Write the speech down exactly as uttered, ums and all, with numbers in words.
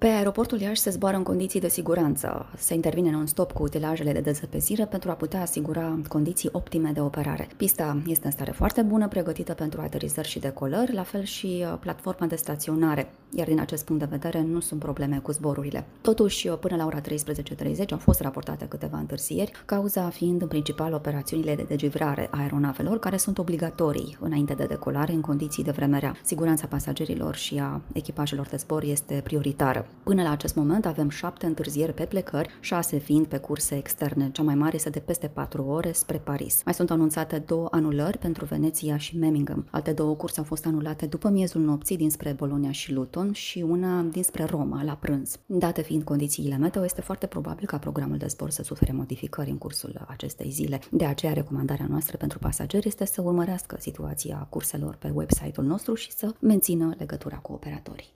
Pe aeroportul Iași se zboară în condiții de siguranță. Se intervine non-stop cu utilajele de dezăpezire pentru a putea asigura condiții optime de operare. Pista este în stare foarte bună, pregătită pentru aterizări și decolări, la fel și platforma de staționare, iar din acest punct de vedere nu sunt probleme cu zborurile. Totuși, până la ora treisprezece și treizeci au fost raportate câteva întârzieri, cauza fiind în principal operațiunile de degivrare a aeronavelor, care sunt obligatorii înainte de decolare în condiții de vreme rea. Siguranța pasagerilor și a echipajelor de zbor este prioritară. Până la acest moment avem șapte întârzieri pe plecări, șase fiind pe curse externe. Cea mai mare este de peste patru ore spre Paris. Mai sunt anunțate două anulări pentru Veneția și Memmingen. Alte două curse au fost anulate după miezul nopții dinspre Bologna și Luton și una dinspre Roma la prânz. Date fiind condițiile meteo, este foarte probabil ca programul de zbor să sufere modificări în cursul acestei zile. De aceea, recomandarea noastră pentru pasageri este să urmărească situația curselor pe website-ul nostru și să mențină legătura cu operatorii.